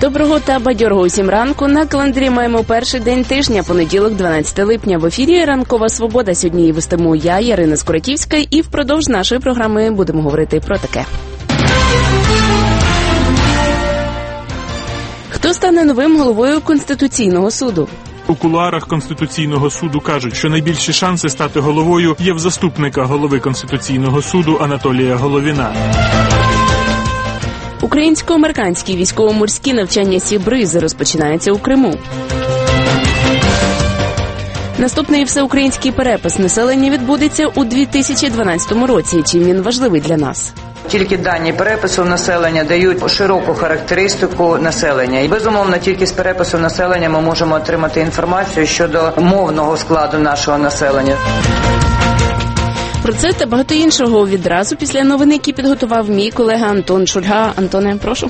Доброго та бадьорого усім ранку. На календарі маємо перший день тижня, понеділок, 12 липня. В ефірі «Ранкова свобода». Сьогодні її вестиму я, Ярина Скоротівська, і впродовж нашої програми будемо говорити про таке. Хто стане новим головою Конституційного суду? У кулуарах Конституційного суду кажуть, що найбільші шанси стати головою є в заступника голови Конституційного суду Анатолія Головіна. Українсько-американські військово-морські навчання «Сі-Бризи» розпочинаються у Криму. Наступний всеукраїнський перепис населення відбудеться у 2012 році. Чим він важливий для нас? Тільки дані перепису населення дають широку характеристику населення. І, безумовно, тільки з перепису населення ми можемо отримати інформацію щодо мовного складу нашого населення. Про це та багато іншого відразу після новини, які підготував мій колега Антон Шульга. Антоне, прошу.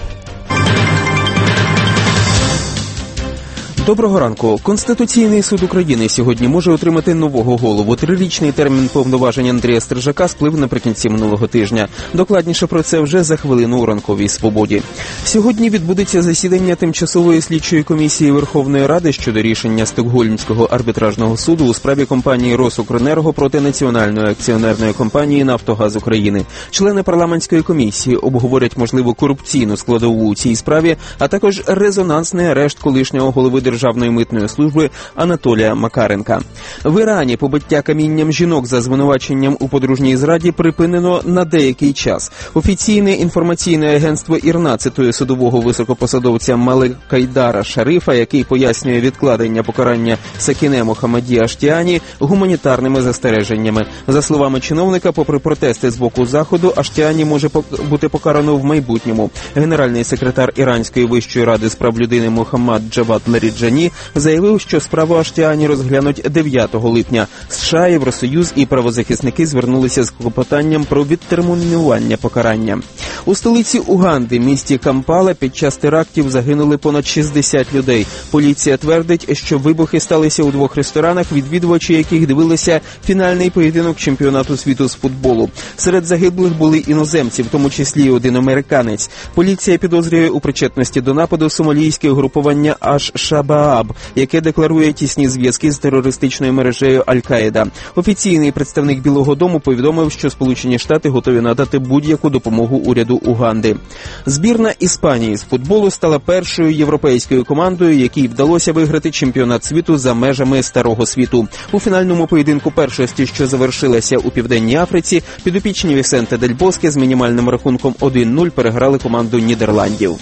Доброго ранку. Конституційний суд України сьогодні може отримати нового голову. 3-річний термін повноважень Андрія Стрижака сплив наприкінці минулого тижня. Докладніше про це вже за хвилину у «Ранковій свободі». Сьогодні відбудеться засідання Тимчасової слідчої комісії Верховної Ради щодо рішення Стокгольмського арбітражного суду у справі компанії «Росукренерго» проти Національної акціонерної компанії «Нафтогаз України». Члени парламентської комісії обговорять можливу корупційну складову у цій справі, а також резонансний арешт колишнього голови Державної митної служби Анатолія Макаренка. В Ірані побиття камінням жінок за звинуваченням у подружній зраді припинено на деякий час. Офіційне інформаційне агентство ІРНА цитує судового високопосадовця Маликайдара Шарифа, який пояснює відкладення покарання Сакіне Мохаммаді Аштіані гуманітарними застереженнями. За словами чиновника, попри протести з боку Заходу, Аштіані може бути покарано в майбутньому. Генеральний секретар Іранської вищої ради з прав людини Мохаммад Джавад Меріджані заявив, що справу Аштіані розглянуть 9 липня. США, Євросоюз і правозахисники звернулися з клопотанням про відтермінування покарання. У столиці Уганди, місті Кампала, під час терактів загинули понад 60 людей. Поліція твердить, що вибухи сталися у 2 ресторанах, відвідувачі яких дивилися фінальний поєдинок чемпіонату світу з футболу. Серед загиблих були іноземці, в тому числі один американець. Поліція підозрює у причетності до нападу сомалійське угрупування Аш-Шабааб, яке декларує тісні зв'язки з терористичною мережею Аль-Каїда. Офіційний представник Білого дому повідомив, що Сполучені Штати готові надати будь-яку допомогу уряду Уганди. Збірна Іспанії з футболу стала першою європейською командою, якій вдалося виграти чемпіонат світу за межами Старого світу. У фінальному поєдинку першості, що завершилася у Південній Африці, підопічні Вісенте Дель Боске з мінімальним рахунком 1-0 переграли команду Нідерландів.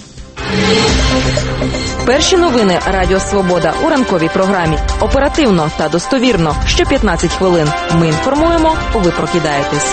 Перші новини Радіо Свобода у ранковій програмі. Оперативно та достовірно. Що 15 хвилин. Ми інформуємо, ви прокидаєтесь.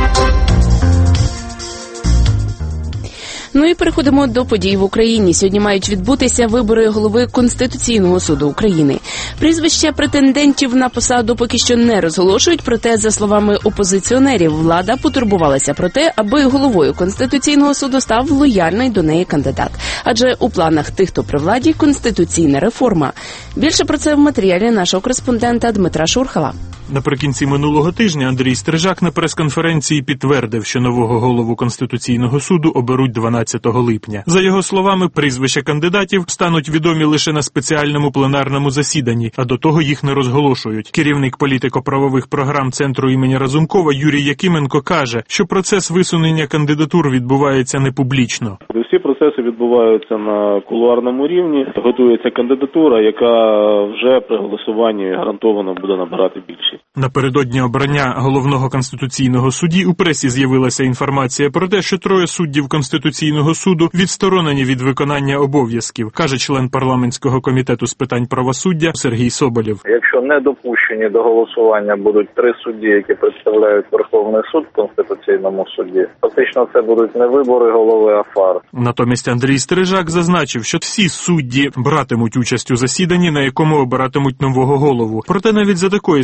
Ну і переходимо до подій в Україні. Сьогодні мають відбутися вибори голови Конституційного суду України. Прізвища претендентів на посаду поки що не розголошують, проте, за словами опозиціонерів, влада потурбувалася про те, аби головою Конституційного суду став лояльний до неї кандидат. Адже у планах тих, хто при владі, конституційна реформа. Більше про це в матеріалі нашого кореспондента Дмитра Шурхала. Наприкінці минулого тижня Андрій Стрижак на прес-конференції підтвердив, що нового голову Конституційного суду оберуть 12 липня. За його словами, прізвища кандидатів стануть відомі лише на спеціальному пленарному засіданні, а до того їх не розголошують. Керівник політико-правових програм Центру імені Разумкова Юрій Якименко каже, що процес висунення кандидатур відбувається не публічно. Всі процеси відбуваються на кулуарному рівні. Готується кандидатура, яка вже при голосуванні гарантовано буде набирати більшість. Напередодні обрання головного конституційного судді у пресі з'явилася інформація про те, що 3 суддів Конституційного суду відсторонені від виконання обов'язків, каже член парламентського комітету з питань правосуддя Сергій Соболєв. Якщо не допущені до голосування будуть 3 судді, які представляють Верховний суд в Конституційному суді, фактично це будуть не вибори голови, а фарс. Натомість Андрій Стрижак зазначив, що всі судді братимуть участь у засіданні, на якому обиратимуть нового голову. Проте навіть за такої ситуації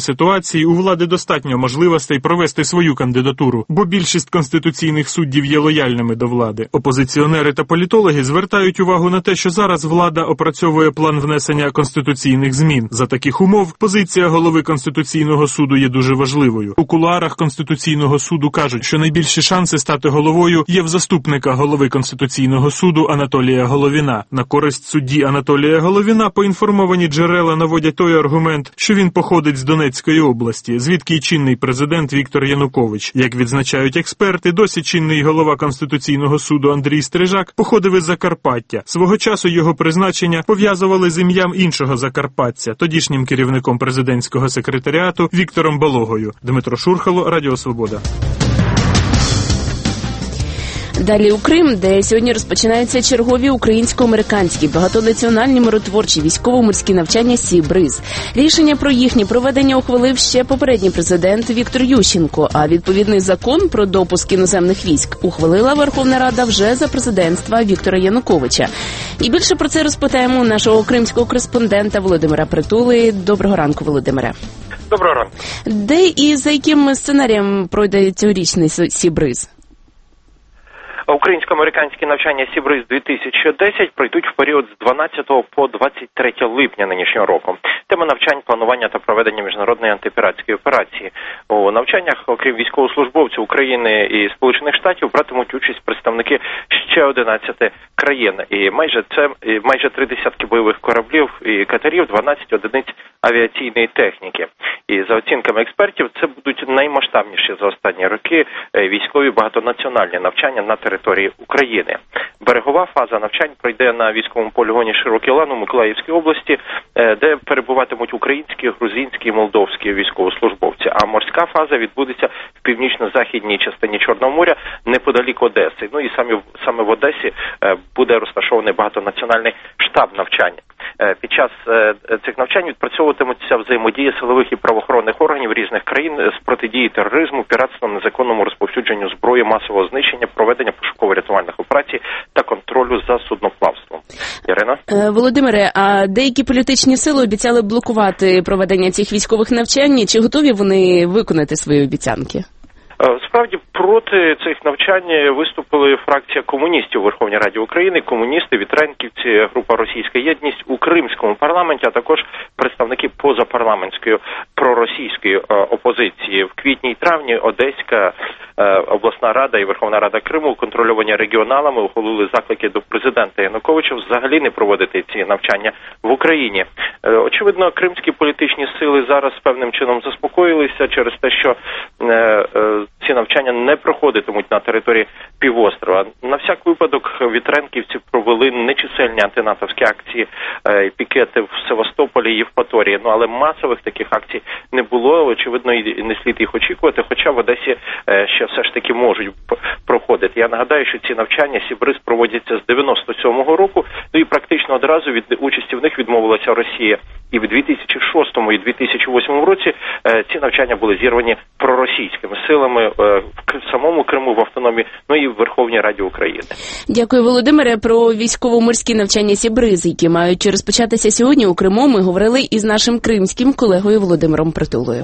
ситуації у влади достатньо можливостей провести свою кандидатуру, бо більшість конституційних суддів є лояльними до влади. Опозиціонери та політологи звертають увагу на те, що зараз влада опрацьовує план внесення конституційних змін. За таких умов позиція голови Конституційного суду є дуже важливою. У кулуарах Конституційного суду кажуть, що найбільші шанси стати головою є в заступника голови Конституційного суду Анатолія Головіна. На користь судді Анатолія Головіна поінформовані джерела наводять той аргумент, що він походить з Донецької області, звідки й чинний президент Віктор Янукович. Як відзначають експерти, досі чинний голова Конституційного суду Андрій Стрижак походив із Закарпаття. Свого часу його призначення пов'язували з ім'ям іншого закарпатця, тодішнім керівником президентського секретаріату Віктором Балогою. Дмитро Шурхало, Радіо Свобода. Далі у Крим, де сьогодні розпочинаються чергові українсько-американські багатонаціональні миротворчі військово-морські навчання «Сі-Бриз». Рішення про їхнє проведення ухвалив ще попередній президент Віктор Ющенко, а відповідний закон про допуск іноземних військ ухвалила Верховна Рада вже за президентства Віктора Януковича. І більше про це розпитаємо нашого кримського кореспондента Володимира Притули. Доброго ранку, Володимире. Доброго ранку. Де і за яким сценарієм пройде цьогорічний «Сі-Бриз»? Українсько-американські навчання «Сі-Бриз-2010» пройдуть в період з 12 по 23 липня нинішнього року. Тема навчань – планування та проведення міжнародної антипіратської операції. У навчаннях, окрім військовослужбовців України і Сполучених Штатів, братимуть участь представники ще 11 країн. І майже 30 бойових кораблів і катерів, 12 одиниць авіаційної техніки. І за оцінками експертів, це будуть наймасштабніші за останні роки військові багатонаціональні навчання на території України. Берегова фаза навчань пройде на військовому полігоні Широкий Лан у Миколаївській області, де перебуватимуть українські, грузинські і молдовські військовослужбовці. А морська фаза відбудеться в північно-західній частині Чорного моря, неподалік Одеси. Ну і саме в Одесі буде розташований багатонаціональний штаб навчання. Під час цих навчань відпрацьовуватиметься взаємодія силових і правоохоронних органів різних країн з протидії тероризму, піратству, незаконному розповсюдженню зброї, масового знищення, проведення пошуково-рятувальних операцій та контролю за судноплавством. Ірина? Володимире, а деякі політичні сили обіцяли блокувати проведення цих військових навчань. Чи готові вони виконати свої обіцянки? Справді, проти цих навчань виступили фракція комуністів у Верховній Раді України, комуністи, вітренківці, група «Російська єдність» у Кримському парламенті, а також представники позапарламентської проросійської опозиції. В квітні і травні Одеська обласна рада і Верховна Рада Криму, контрольовані регіоналами, ухвалили заклики до президента Януковича взагалі не проводити ці навчання в Україні. Очевидно, кримські політичні сили зараз певним чином заспокоїлися через те, що ці навчання не проходитимуть на території півострова. На всяк випадок вітренківці провели нечисельні антинатовські акції і пікети в Севастополі і Євпаторії. Ну, але масових таких акцій не було, очевидно, і не слід їх очікувати, хоча в Одесі ще все ж таки можуть проходити. Я нагадаю, що ці навчання «Сі-Бриз» проводяться з 97-го року, ну і практично одразу від участі в них відмовилася Росія. І в 2006 і 2008 році ці навчання були зірвані проросійськими силами в самому Криму, в автономії, ну і в Верховній Раді України. Дякую, Володимире. Про військово-морські навчання «Сі-Бриз», які мають розпочатися сьогодні у Криму, ми говорили із нашим кримським колегою Володимиром Притулою.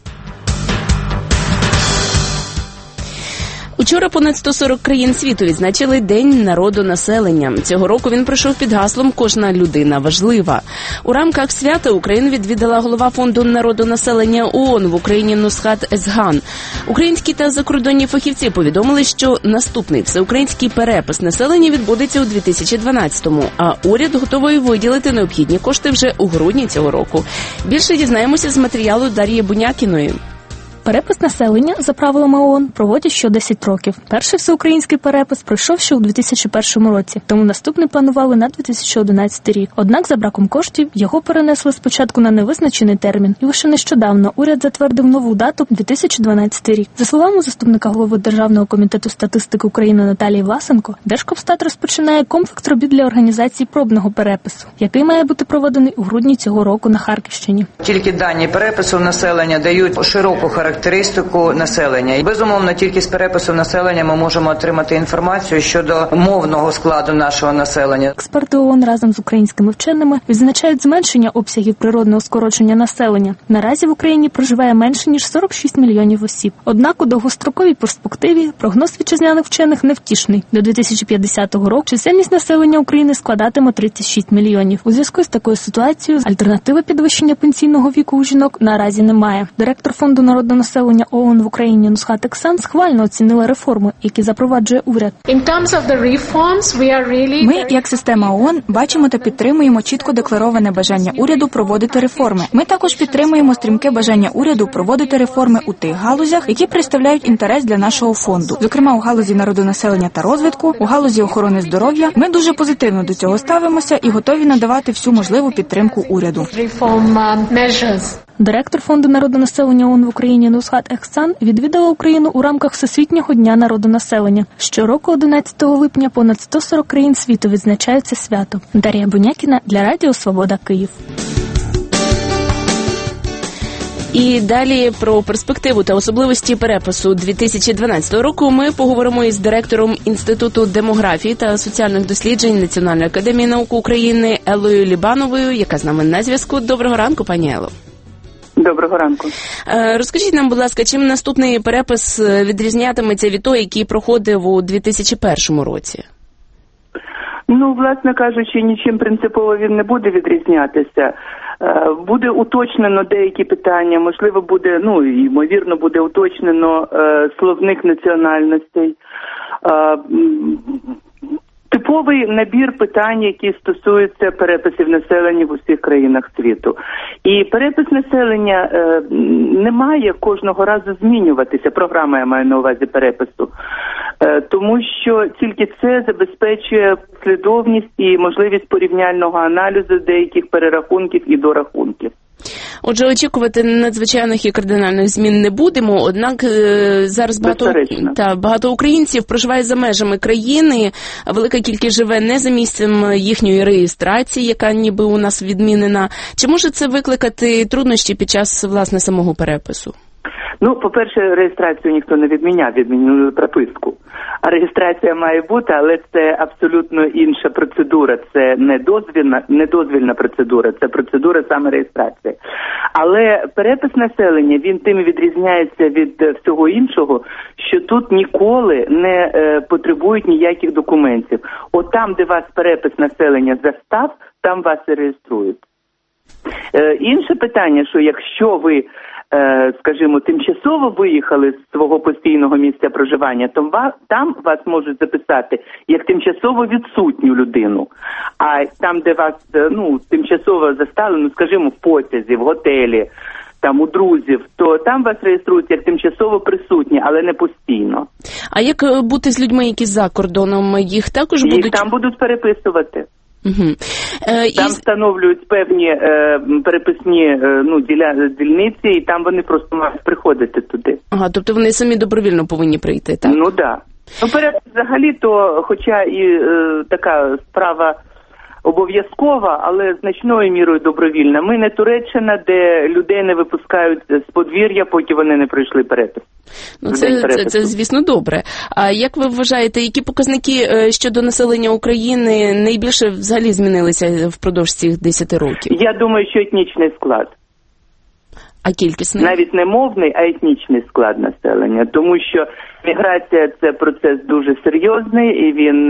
Учора понад 140 країн світу відзначили День народонаселення. Цього року він пройшов під гаслом «Кожна людина важлива». У рамках свята Україну відвідала голова Фонду народонаселення ООН в Україні Нусхат Езган. Українські та закордонні фахівці повідомили, що наступний всеукраїнський перепис населення відбудеться у 2012-му, а уряд готовий виділити необхідні кошти вже у грудні цього року. Більше дізнаємося з матеріалу Дар'ї Бунякіної. Перепис населення, за правилами ООН, проводять що 10 років. Перший всеукраїнський перепис пройшов ще у 2001 році, тому наступний планували на 2011 рік. Однак за браком коштів його перенесли спочатку на невизначений термін, і лише нещодавно уряд затвердив нову дату – 2012 рік. За словами заступника голови Державного комітету статистики України Наталії Власенко, Держкомстат розпочинає комплекс робіт для організації пробного перепису, який має бути проведений у грудні цього року на Харківщині. Тільки дані перепису населення дають широку характеристику характеристику населення. І, безумовно, тільки з перепису населення ми можемо отримати інформацію щодо мовного складу нашого населення. Експерти ООН разом з українськими вченими відзначають зменшення обсягів природного скорочення населення. Наразі в Україні проживає менше ніж 46 мільйонів осіб. Однак у довгостроковій перспективі прогноз вітчизняних вчених невтішний. До 2050 року чисельність населення України складатиме 36 мільйонів. У зв'язку з такою ситуацією альтернативи підвищення пенсійного віку у жінок наразі немає. Директор Фонду народного населення ООН в Україні Нусхат Ексан схвально оцінила реформи, які запроваджує уряд. Ми, як система ООН, бачимо та підтримуємо чітко деклароване бажання уряду проводити реформи. Ми також підтримуємо стрімке бажання уряду проводити реформи у тих галузях, які представляють інтерес для нашого фонду. Зокрема, у галузі народонаселення та розвитку, у галузі охорони здоров'я. Ми дуже позитивно до цього ставимося і готові надавати всю можливу підтримку уряду. Директор Фонду народонаселення ООН в Україні Нусхат Ексан відвідала Україну у рамках Всесвітнього дня народонаселення. Щороку 11 липня понад 140 країн світу відзначають це свято. Дар'я Бунякіна для Радіо Свобода, Київ. І далі про перспективу та особливості перепису 2012 року ми поговоримо із директором Інституту демографії та соціальних досліджень Національної академії наук України Еллою Лібановою, яка з нами на зв'язку. Доброго ранку, пані Елло. Доброго ранку. Розкажіть нам, будь ласка, чим наступний перепис відрізнятиметься від того, який проходив у 2001 році? Власне кажучи, нічим принципово він не буде відрізнятися. Буде уточнено деякі питання, можливо, буде, ймовірно, буде уточнено словник національностей. Типовий набір питань, які стосуються переписів населення в усіх країнах світу. І перепис населення не має кожного разу змінюватися, програма я маю на увазі перепису, тому що тільки це забезпечує послідовність і можливість порівняльного аналізу деяких перерахунків і дорахунків. Отже, очікувати надзвичайних і кардинальних змін не будемо, однак зараз багато українців проживає за межами країни, велика кількість живе не за місцем їхньої реєстрації, яка ніби у нас відмінена. Чи може це викликати труднощі під час, власне, самого перепису? По-перше, реєстрацію ніхто не відміняв, відмінили прописку. А реєстрація має бути, але це абсолютно інша процедура. Це не дозвільна процедура, це процедура саме реєстрації. Але перепис населення, він тим відрізняється від всього іншого, що тут ніколи не потребують ніяких документів. От там, де вас перепис населення застав, там вас і реєструють. Інше питання, що якщо ви скажімо, тимчасово виїхали з свого постійного місця проживання, то там вас можуть записати як тимчасово відсутню людину. А там, де вас тимчасово застали, скажімо, в потязі, в готелі, там у друзів, то там вас реєструють як тимчасово присутні, але не постійно. А як бути з людьми, які за кордоном? Їх також будуть? Їх там будуть переписувати. Угу. Там встановлюють певні переписні дільниці, і там вони просто мають приходити туди. Ага, тобто вони самі добровільно повинні прийти, так? Так. Перепис взагалі-то, хоча і така справа обов'язкова, але значною мірою добровільна. Ми не Туреччина, де людей не випускають з подвір'я, поки вони не пройшли перепис. Це, звісно, добре. А як ви вважаєте, які показники щодо населення України найбільше взагалі змінилися впродовж цих 10 років? Я думаю, що етнічний склад. А кількісний? Навіть не мовний, а етнічний склад населення. Тому що міграція – це процес дуже серйозний, і він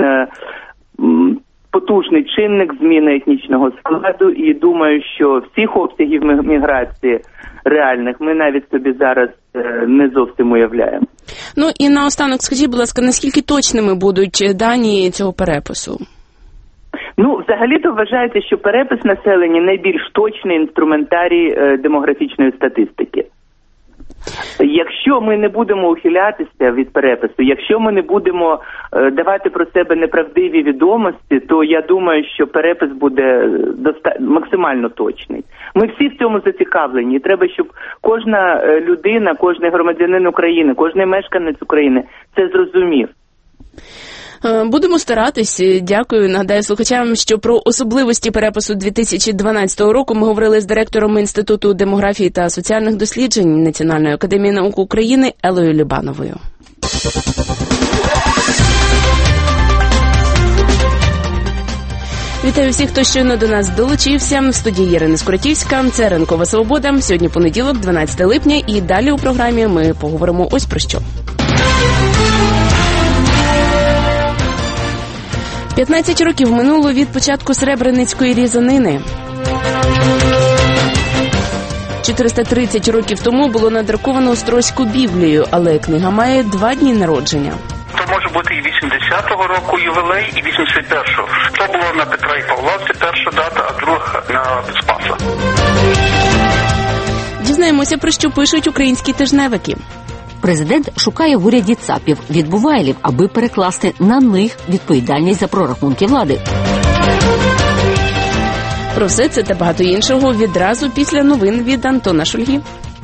потужний чинник зміни етнічного складу. І думаю, що всіх обсягів міграції реальних ми навіть собі зараз не зовсім уявляємо. І наостанок, скажіть, будь ласка, наскільки точними будуть дані цього перепису? Взагалі-то вважається, що перепис населення найбільш точний інструментарій демографічної статистики. Якщо ми не будемо ухилятися від перепису, якщо ми не будемо давати про себе неправдиві відомості, то я думаю, що перепис буде максимально точний. Ми всі в цьому зацікавлені. І треба, щоб кожна людина, кожен громадянин України, кожен мешканець України це зрозумів. Будемо старатись. Дякую. Нагадаю слухачам, що про особливості перепису 2012 року ми говорили з директором Інституту демографії та соціальних досліджень Національної академії наук України Еллою Любановою. Вітаю всіх, хто щойно до нас долучився. В студії Ірина Скоротівська. Це «Ранкова свобода». Сьогодні понеділок, 12 липня. І далі у програмі ми поговоримо ось про що. 15 років минуло від початку Сребреницької різанини. 430 років тому було надруковано Острозьку Біблію, але книга має 2 дні народження. То може бути і 80-го року ювілей, і 81-го. То було на Петра і Павла, це перша дата, а друга на Спаса. Дізнаємося, про що пишуть українські тижневики. Президент шукає в уряді ЦАПів відбувайлів, аби перекласти на них відповідальність за прорахунки влади. Про все це та багато іншого відразу після новин від Антона Шульги.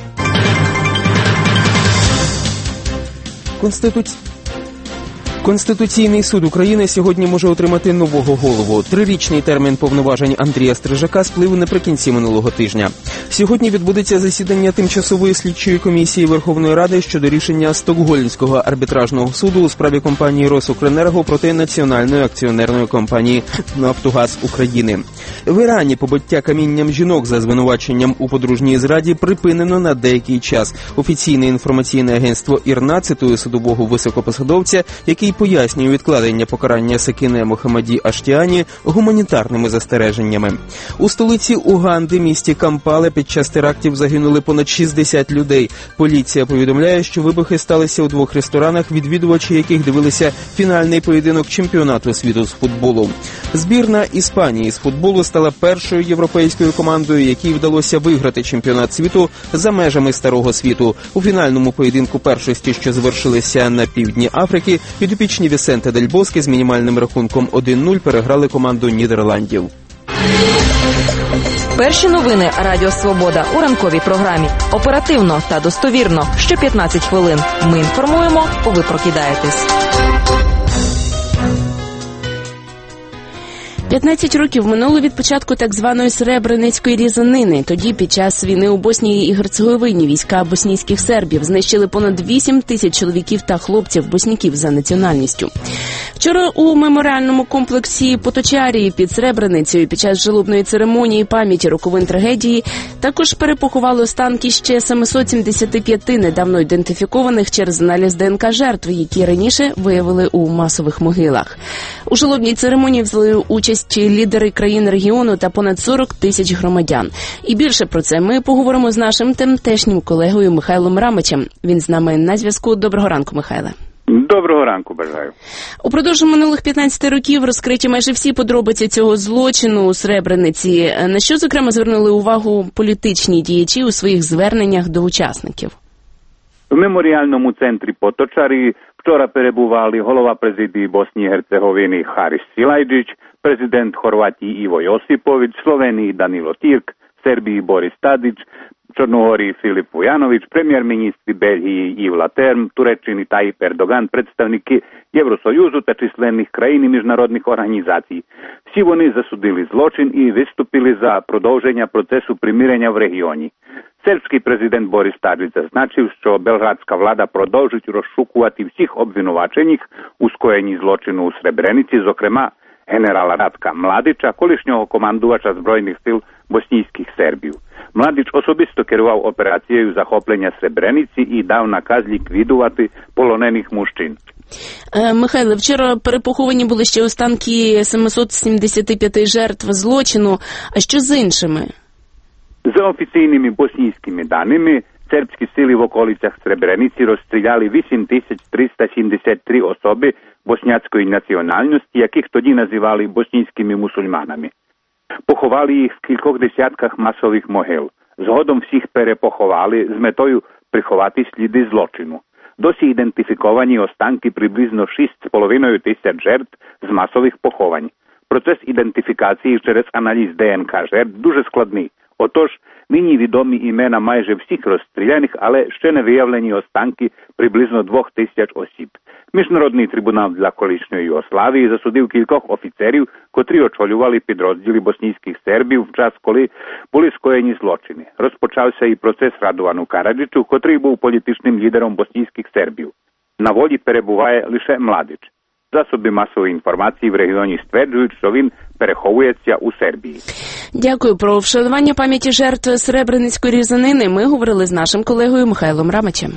Конституційний суд України сьогодні може отримати нового голову. 3-річний термін повноважень Андрія Стрижака сплив наприкінці минулого тижня. Сьогодні відбудеться засідання Тимчасової слідчої комісії Верховної Ради щодо рішення Стокгольмського арбітражного суду у справі компанії «Росукренерго» проти Національної акціонерної компанії «Нафтогаз України». В Ірані побиття камінням жінок за звинуваченням у подружній зраді припинено на деякий час. Офіційне інформаційне агентство ІРНА цитує судового високопосадовця, який пояснює відкладення покарання Секіне Мохаммаді Аштіані гуманітарними застереженнями. У столиці Уганди, місті Кампала, під час терактів загинули понад 60 людей. Поліція повідомляє, що вибухи сталися у 2 ресторанах, відвідувачі яких дивилися фінальний поєдинок чемпіонату світу з футболу. Збірна Іспанії з футболу стала першою європейською командою, якій вдалося виграти чемпіонат світу за межами Старого світу. У фінальному поєдинку першості, що завершилися на півдні Африки, підопічні Вісенте Дель Боске з мінімальним рахунком 1-0 переграли команду Нідерландів. Перші новини Радіо Свобода у ранковій програмі. Оперативно та достовірно. Що 15 хвилин. Ми інформуємо, ви прокидаєтесь. 15 років минуло від початку так званої Сребреницької різанини. Тоді, під час війни у Боснії і Герцеговині, війська боснійських сербів знищили понад 8 тисяч чоловіків та хлопців-босняків за національністю. Вчора у меморіальному комплексі Поточарії під Сребреницею під час жалобної церемонії пам'яті роковин трагедії також перепоховали останки ще 775 недавно ідентифікованих через аналіз ДНК жертв, які раніше виявили у масових могилах. У жалобній церемонії взяли участь лідери країн регіону та понад 40 тисяч громадян. І більше про це ми поговоримо з нашим тамтешнім колегою Михайлом Рамичем. Він з нами на зв'язку. Доброго ранку, Михайле. Доброго ранку, бажаю. Упродовж минулих 15 років розкриті майже всі подробиці цього злочину у Сребрениці. На що, зокрема, звернули увагу політичні діячі у своїх зверненнях до учасників? В меморіальному центрі Поточарі вчора перебували голова президії Боснії і Герцеговини Харис Silajđić, президент Хорватії Ivo Josipović, Sloveniji Danilo Tirk, Serbiji Boris Tadić, Črnogoriji Filip Vujanović, прем'єр-міністри Бельгії Yves Leterme, Туреччини Tayyip Erdogan, представники Євросоюзу та численних країн і міжнародних організацій. Всі вони засудили злочин і виступили за продовження процесу примирення в регіоні. Сербський президент Борис Tadić зазначив, що белградська влада продовжить розшукувати всіх обвинувачених у скоєнні злочину у Сребрениці, зокрема генерала Ratка Mladića, колишнього командувача Збройних сил боснійських сербів. Mladić особисто керував операцією захоплення Сребрениці і дав наказ ліквідувати полонених мужчин. Михайло, вчора перепоховані були ще останки 775 жертв злочину. А що з іншими? За офіційними боснійськими даними, сербські сили в околицях Сребрениці розстріляли 8373 особи босняцької національності, яких тоді називали боснійськими мусульманами. Поховали їх в кількох десятках масових могил. Згодом всіх перепоховали з метою приховати сліди злочину. Досі ідентифіковані останки приблизно 6,5 тисяч жертв з масових поховань. Процес ідентифікації через аналіз ДНК жертв дуже складний, Отож, нині відомі імена майже всіх розстріляних, але ще не виявлені останки приблизно 2000 осіб. Міжнародний трибунал для колишньої Югославії засудив кількох офіцерів, котрі очолювали підрозділи боснійських сербів в час, коли були скоєні злочини. Розпочався і процес Радовану Караджичу, котрий був політичним лідером боснійських сербів. На волі перебуває лише Младич. Засоби масової інформації в регіоні стверджують, що він переховується у Сербії. Дякую. Про вшанування пам'яті жертв Сребреницької різанини ми говорили з нашим колегою Михайлом Рамичем.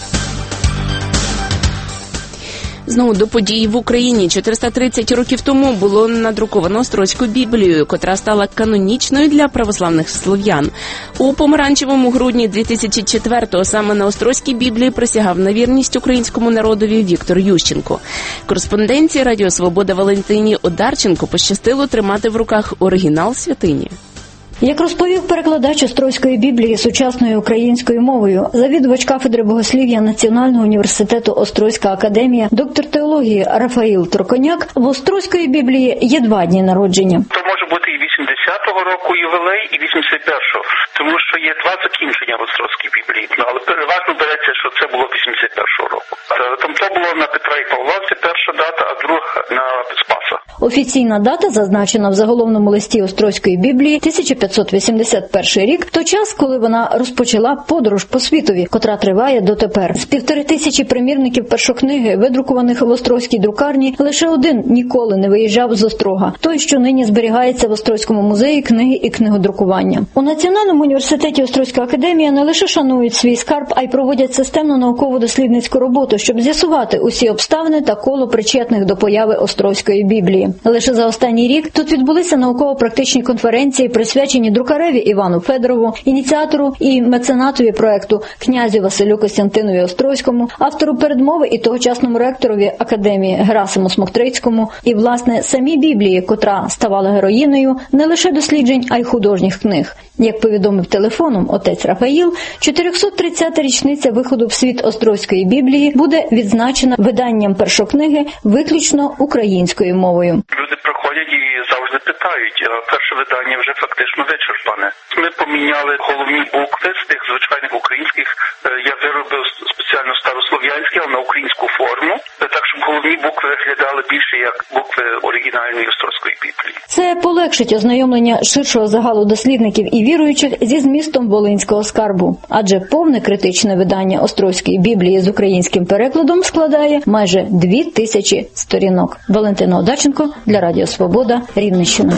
Знову до подій в Україні. 430 років тому було надруковано Острозьку Біблію, котра стала канонічною для православних слов'ян. У помаранчевому грудні 2004-го саме на Острозькій Біблії присягав на вірність українському народові Віктор Ющенко. Кореспонденції Радіо Свобода Валентині Одарченко пощастило тримати в руках оригінал святині. Як розповів перекладач Острозької Біблії сучасною українською мовою, завідувач кафедри богослів'я Національного університету Острозька академія, доктор теології Рафаїл Торконяк, в Острозької Біблії є 2 дні народження. То може бути і 80-го року ювілей, і 81-го, тому що є 2 закінчення в Острозькій Біблії. Але переважно береться, що це було 81-го року. Там то було на Петра і Павла, це перша дата, а друга на Спаса. Офіційна дата зазначена в заголовному листі Острозької Біблії 1581 рік, той час, коли вона розпочала подорож по світові, котра триває дотепер. З 1500 примірників першокниги, видрукованих в Острозькій друкарні, лише один ніколи не виїжджав з Острога, той, що нині зберігається в Острозькому музеї книги і книгодрукування. У Національному університеті Острозька академія не лише шанують свій скарб, а й проводять системну науково-дослідницьку роботу, щоб з'ясувати усі обставини та коло причетних до появи Острозької Біблії. Лише за останній рік тут відбулися науково-практичні конференції, присвячені друкареві Івану Федорову, ініціатору і меценатові проекту князю Василю Костянтинові Острозькому, автору передмови і тогочасному ректорові академії Герасиму Смоктрицькому і, власне, самій Біблії, котра ставала героїною не лише досліджень, а й художніх книг. Як повідомив телефоном отець Рафаїл, 430-та річниця виходу в світ Острозької Біблії буде відзначена виданням першокниги виключно українською мовою. Люди приходять і завжди питають, а перше видання вже фактично вичерпане. Ми поміняли головні букви з тих звичайних українських. Я виробив спеціально старослов'янські, але на українську форму, так щоб головні букви виглядали більше як букви оригінальної Острозької Біблії. Це полегшить ознайомлення ширшого загалу дослідників і віруючих зі змістом Волинського скарбу, адже повне критичне видання Острозької Біблії з українським перекладом складає майже 2000 сторінок. Валентина Одарченко для Радіо Свобода, Рівненщина.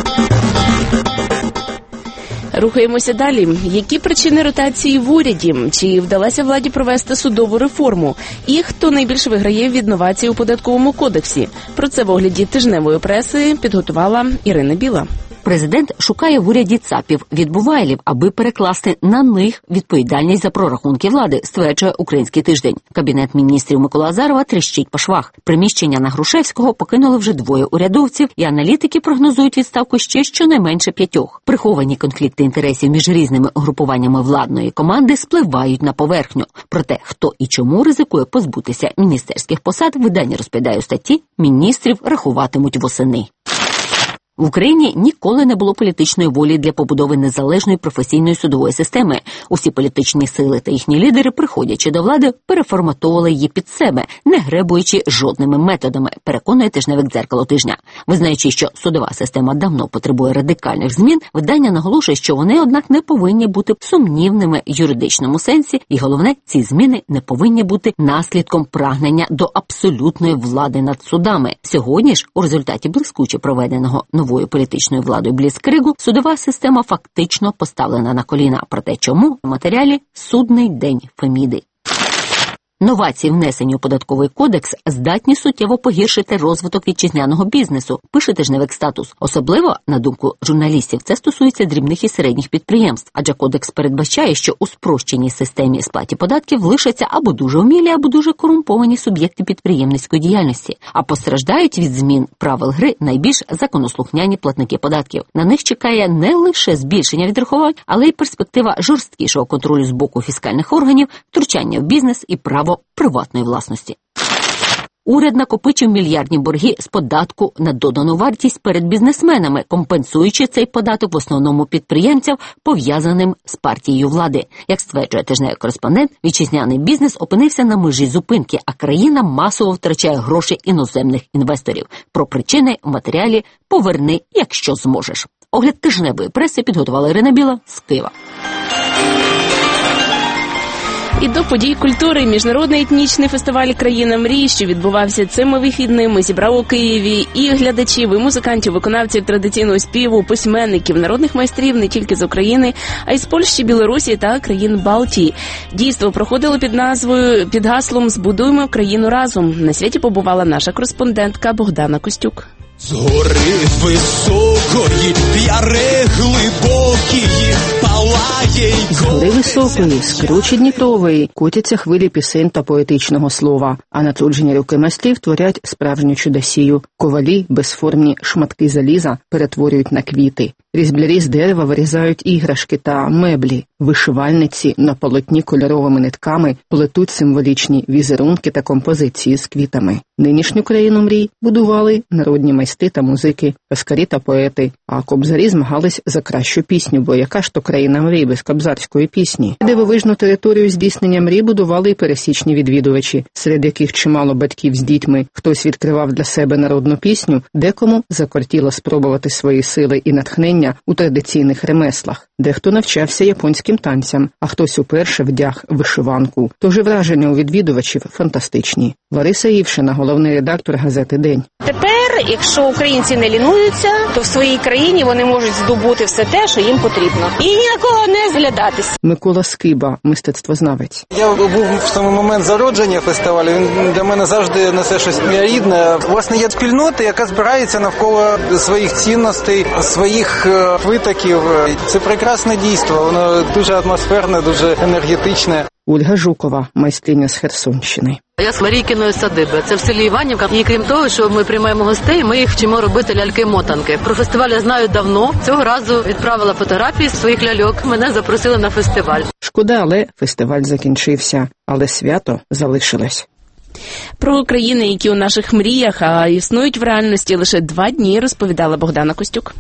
Рухаємося далі. Які причини ротації в уряді? Чи вдалося владі провести судову реформу? І хто найбільше виграє від новацій у податковому кодексі? Про це в огляді тижневої преси підготувала Ірина Біла. Президент шукає в уряді ЦАПів, відбувайлів, аби перекласти на них відповідальність за прорахунки влади, стверджує «Український тиждень». Кабінет міністрів Миколи Азарова тріщить по швах. Приміщення на Грушевського покинули вже 2 урядовців, і аналітики прогнозують відставку ще щонайменше 5. Приховані конфлікти інтересів між різними угрупуваннями владної команди спливають на поверхню. Про те, хто і чому ризикує позбутися міністерських посад, видання розповідає у статті «Міністрів рахуватимуть восени». В Україні ніколи не було політичної волі для побудови незалежної професійної судової системи. Усі політичні сили та їхні лідери, приходячи до влади, переформатовували її під себе, не гребуючи жодними методами, переконує тижневик «Дзеркало тижня». Визнаючи, що судова система давно потребує радикальних змін, видання наголошує, що вони, однак, не повинні бути сумнівними в юридичному сенсі, і головне, ці зміни не повинні бути наслідком прагнення до абсолютної влади над судами. Сьогодні ж, у результаті блискуче проведеного новою політичною владою бліцкригу, судова система фактично поставлена на коліна. Проте чому? В матеріалі «Судний день Феміди». Новації, внесені у податковий кодекс, здатні суттєво погіршити розвиток вітчизняного бізнесу, пише тижневик «Статус». Особливо, на думку журналістів, це стосується дрібних і середніх підприємств, адже кодекс передбачає, що у спрощеній системі сплаті податків лишаться або дуже вмілі, або дуже корумповані суб'єкти підприємницької діяльності, а постраждають від змін правил гри найбільш законослухняні платники податків. На них чекає не лише збільшення відрахувань, але й перспектива жорсткішого контролю з боку фіскальних органів, втручання в бізнес і право приватної власності. Уряд накопичив мільярдні борги з податку на додану вартість перед бізнесменами, компенсуючи цей податок в основному підприємцям, пов'язаним з партією влади. Як стверджує тижневий кореспондент, вітчизняний бізнес опинився на межі зупинки, а країна масово втрачає гроші іноземних інвесторів. Про причини в матеріалі «Поверни, якщо зможеш». Огляд тижневої преси підготувала Ірина Біла з Києва. І до подій культури міжнародний етнічний фестиваль «Країна мрій», що відбувався цими вихідними, зібрав у Києві і глядачів, і музикантів, виконавців традиційного співу, письменників, народних майстрів не тільки з України, а й з Польщі, Білорусі та країн Балтії. Дійство проходило під гаслом «Збудуємо країну разом». На святі побувала наша кореспондентка Богдана Костюк. З гори високої, яри глибокії, палає. З гори високої, з кручі Дніпрової, котяться хвилі пісень та поетичного слова, а натруджені руки майстрів творять справжню чудосію. Ковалі безформні шматки заліза перетворюють на квіти. Різблярі з дерева вирізають іграшки та меблі. Вишивальниці на полотні кольоровими нитками плетуть символічні візерунки та композиції з квітами. Нинішню країну мрій будували народні майстри та музики, пескарі та поети, а кобзарі змагались за кращу пісню, бо яка ж то країна мрій без кобзарської пісні. Дивовижну територію здійснення мрій будували і пересічні відвідувачі, серед яких чимало батьків з дітьми. Хтось відкривав для себе народну пісню, декому закортіло спробувати свої сили і натхнення у традиційних ремеслах. Дехто навчався японським танцям, а хтось уперше вдяг вишиванку. Тож і враження у відвідувачів фантастичні. Лариса Івшина, головний редактор газети «День». Тепер, якщо українці не лінуються, то в своїй країні вони можуть здобути все те, що їм потрібно. І ніякого не зглядатись. Микола Скиба, мистецтвознавець. Я був в самий момент зародження фестивалю. Він для мене завжди несе щось рідне. Власне, є спільнота, яка збирається навколо своїх цінностей, своїх витоків. Це прекрасне дійство, воно дуже атмосферне, дуже енергетичне. Ольга Жукова, майстриня з Херсонщини. Я з Марійкиної садиби. Це в селі Іванівка. І крім того, що ми приймаємо гостей, ми їх вчимо робити ляльки-мотанки. Про фестиваль я знаю давно. Цього разу відправила фотографії своїх ляльок. Мене запросили на фестиваль. Шкода, але фестиваль закінчився. Але свято залишилось. Про країни, які у наших мріях, а існують в реальності лише 2 дні, розповідала Богдана Костюк.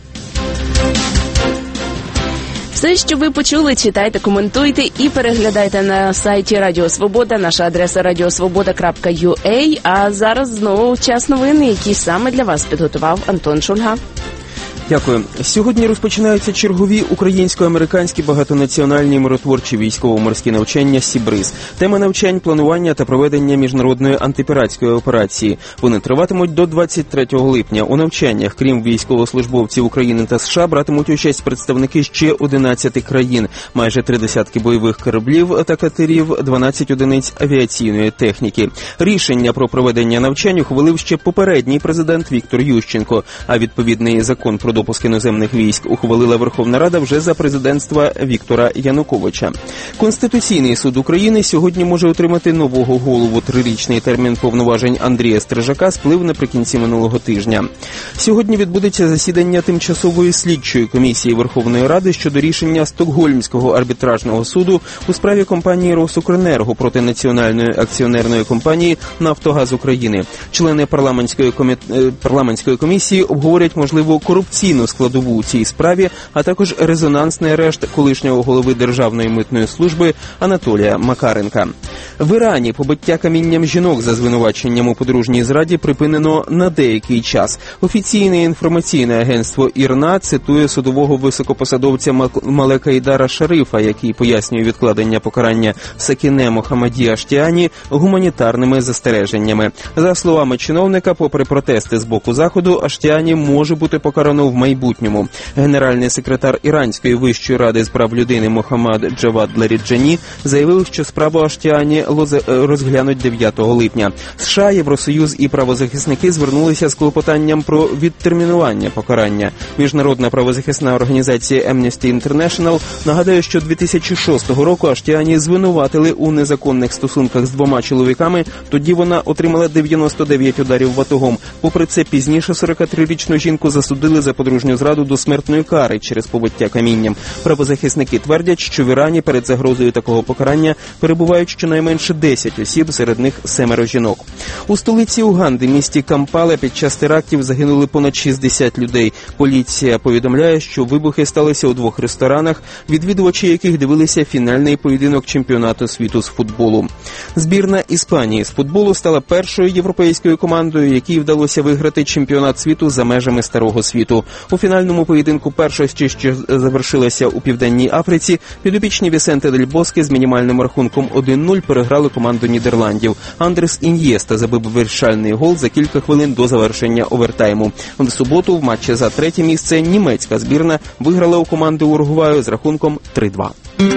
Все, що ви почули, читайте, коментуйте і переглядайте на сайті Радіо Свобода. Наша адреса radiosvoboda.ua. А зараз знову час новини, які саме для вас підготував Антон Шульга. Дякую. Сьогодні розпочинаються чергові українсько-американські багатонаціональні миротворчі військово-морські навчання «Сібриз». Тема навчань – планування та проведення міжнародної антипіратської операції. Вони триватимуть до 23 липня. У навчаннях, крім військовослужбовців України та США, братимуть участь представники ще 11 країн, майже 30 бойових кораблів та катерів, 12 одиниць авіаційної техніки. Рішення про проведення навчань ухвалив ще попередній президент Віктор Ющенко, а відповідний закон про допуск іноземних військ ухвалила Верховна Рада вже за президентства Віктора Януковича. Конституційний суд України сьогодні може отримати нового голову. 3-річний термін повноважень Андрія Стрижака сплив наприкінці минулого тижня. Сьогодні відбудеться засідання Тимчасової слідчої комісії Верховної Ради щодо рішення Стокгольмського арбітражного суду у справі компанії «Росукренерго» проти національної акціонерної компанії «Нафтогаз України». Члени парламентської комісії обговорять можливу корупційну складову у цій справі, а також резонансний арешт колишнього голови Державної митної служби Анатолія Макаренка. В Ірані побиття камінням жінок за звинуваченням у подружній зраді припинено на деякий час. Офіційне інформаційне агентство ІРНА цитує судового високопосадовця Малека Ідара Шарифа, який пояснює відкладення покарання Сакіне Мохаммаді Аштіані гуманітарними застереженнями. За словами чиновника, попри протести з боку Заходу, Аштіані може бути покарано в майбутньому. Генеральний секретар Іранської Вищої ради з прав людини Мохаммад Джавад Ларіджані заявив, що справу Аштіані розглянуть 9 липня. США, Євросоюз і правозахисники звернулися з клопотанням про відтермінування покарання. Міжнародна правозахисна організація Amnesty International нагадує, що 2006 року Аштіані звинуватили у незаконних стосунках з 2 чоловіками, тоді вона отримала 99 ударів батогом. Попри це, пізніше 43-річну жінку засудили за подружню зраду до смертної кари через побиття камінням. Правозахисники твердять, що в Ірані перед загрозою такого покарання перебувають щонайменше 10 осіб, серед них 7 жінок. У столиці Уганди, місті Кампала, під час терактів загинули понад 60 людей. Поліція повідомляє, що вибухи сталися у 2 ресторанах, відвідувачі яких дивилися фінальний поєдинок чемпіонату світу з футболу. Збірна Іспанії з футболу стала першою європейською командою, якій вдалося виграти чемпіонат світу за межами Старого світу. У фінальному поєдинку першості, що завершилася у Південній Африці, підопічні Вісенте Дель Боске з мінімальним рахунком 1-0 переграли команду Нідерландів. Андрес Ін'єста забив вирішальний гол за кілька хвилин до завершення овертайму. В суботу в матчі за 3-є місце німецька збірна виграла у команди Уругваю з рахунком 3-2.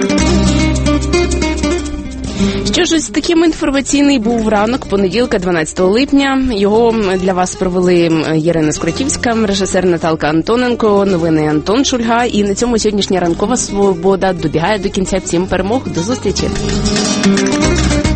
Що ж, ось таким інформаційний був ранок понеділка, 12 липня. Його для вас провели Ірина Скротівська, режисер Наталка Антоненко, новини Антон Шульга. І на цьому сьогоднішня ранкова свобода добігає до кінця. Всім перемог, до зустрічі!